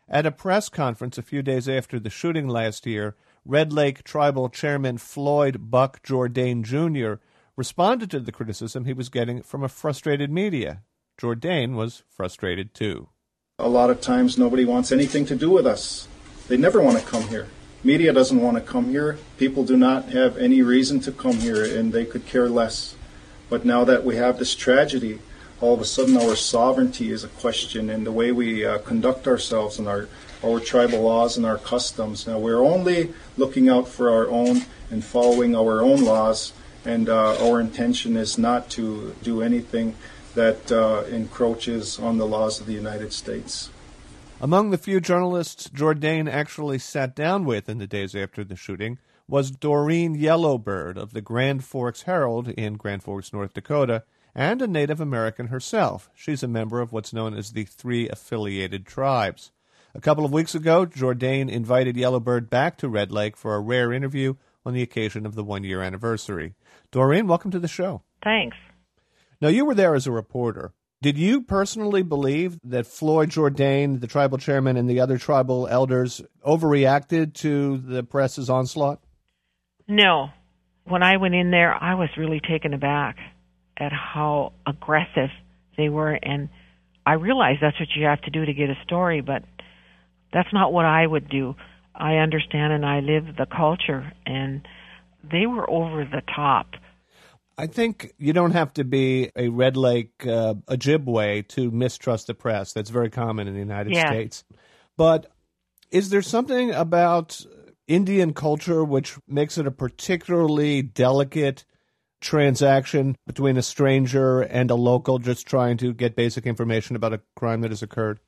At a press conference a few days after the shooting last year, Red Lake Tribal Chairman Floyd Buck Jourdain Jr. responded to the criticism he was getting from a frustrated media. Jourdain was frustrated too. A lot of times nobody wants anything to do with us. They never want to come here. Media doesn't want to come here. People do not have any reason to come here, and they could care less. But now that we have this tragedy, all of a sudden our sovereignty is a question, and the way we conduct ourselves and our tribal laws and our customs. Now we're only looking out for our own and following our own laws, and our intention is not to do anything that encroaches on the laws of the United States. Among the few journalists Jourdain actually sat down with in the days after the shooting was Doreen Yellowbird of the Grand Forks Herald in Grand Forks, North Dakota, and a Native American herself. She's a member of what's known as the Three Affiliated Tribes. A couple of weeks ago, Jourdain invited Yellowbird back to Red Lake for a rare interview on the occasion of the one-year anniversary. Doreen, welcome to the show. Thanks. Now, you were there as a reporter. Did you personally believe that Floyd Jourdain, the tribal chairman, and the other tribal elders overreacted to the press's onslaught? No. When I went in there, I was really taken aback at how aggressive they were, and I realized that's what you have to do to get a story, but that's not what I would do. I understand and I live the culture, and they were over the top. I think you don't have to be a Red Lake Ojibwe to mistrust the press. That's very common in the United States. But is there something about Indian culture which makes it a particularly delicate transaction between a stranger and a local just trying to get basic information about a crime that has occurred?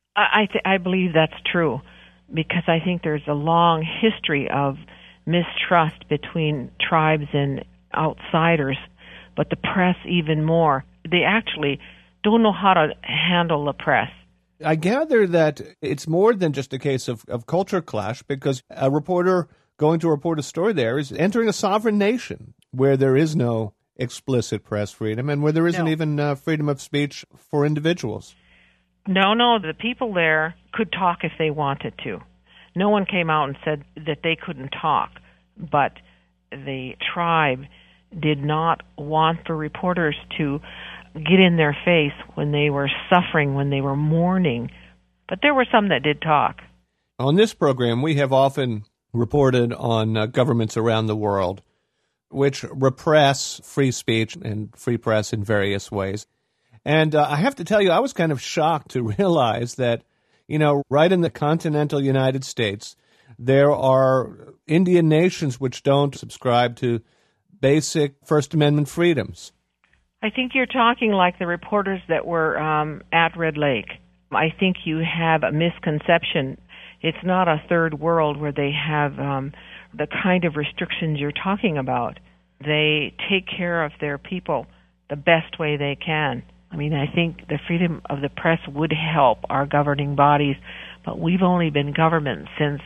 I believe that's true, because I think there's a long history of mistrust between tribes and outsiders, but the press even more. They actually don't know how to handle the press. I gather that it's more than just a case of culture clash, because a reporter going to report a story there is entering a sovereign nation where there is no explicit press freedom and where there isn't even freedom of speech for individuals. No, the people there could talk if they wanted to. No one came out and said that they couldn't talk, but the tribe did not want for reporters to get in their face when they were suffering, when they were mourning. But there were some that did talk. On this program, we have often reported on governments around the world which repress free speech and free press in various ways. And I have to tell you, I was kind of shocked to realize that, right in the continental United States, there are Indian nations which don't subscribe to basic First Amendment freedoms. I think you're talking like the reporters that were at Red Lake. I think you have a misconception. It's not a third world where they have the kind of restrictions you're talking about. They take care of their people the best way they can. I mean, I think the freedom of the press would help our governing bodies, but we've only been government since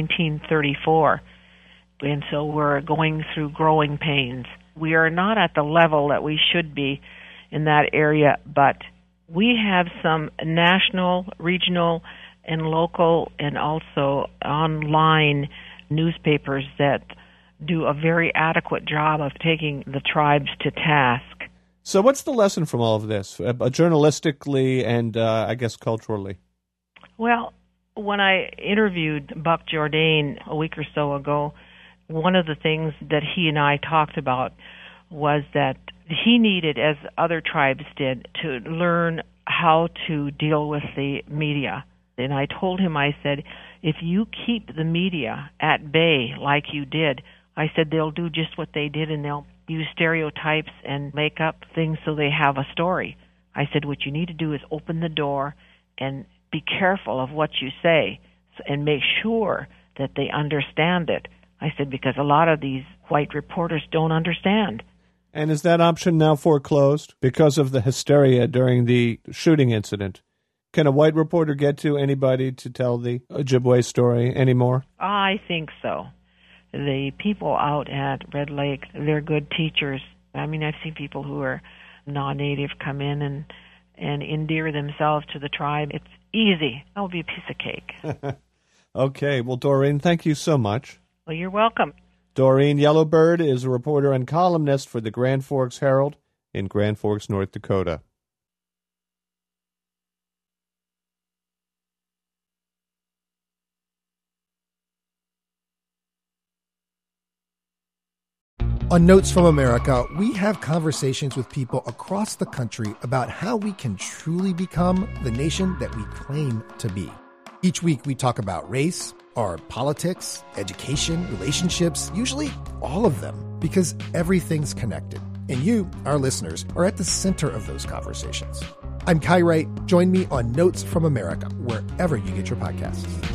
1934, and so we're going through growing pains. We are not at the level that we should be in that area, but we have some national, regional, and local, and also online newspapers that do a very adequate job of taking the tribes to task. So what's the lesson from all of this, journalistically and, I guess, culturally? Well, when I interviewed Buck Jourdain a week or so ago, one of the things that he and I talked about was that he needed, as other tribes did, to learn how to deal with the media. And I told him, I said, if you keep the media at bay like you did, I said they'll do just what they did, and they'll use stereotypes and make up things so they have a story. I said, what you need to do is open the door and be careful of what you say and make sure that they understand it. I said, because a lot of these white reporters don't understand. And is that option now foreclosed because of the hysteria during the shooting incident? Can a white reporter get to anybody to tell the Ojibwe story anymore? I think so. The people out at Red Lake, they're good teachers. I mean, I've seen people who are non-native come in and endear themselves to the tribe. Easy. That will be a piece of cake. Okay. Well, Doreen, thank you so much. Well, you're welcome. Doreen Yellowbird is a reporter and columnist for the Grand Forks Herald in Grand Forks, North Dakota. On Notes from America, we have conversations with people across the country about how we can truly become the nation that we claim to be. Each week, we talk about race, our politics, education, relationships, usually all of them, because everything's connected. And you, our listeners, are at the center of those conversations. I'm Kai Wright. Join me on Notes from America, wherever you get your podcasts.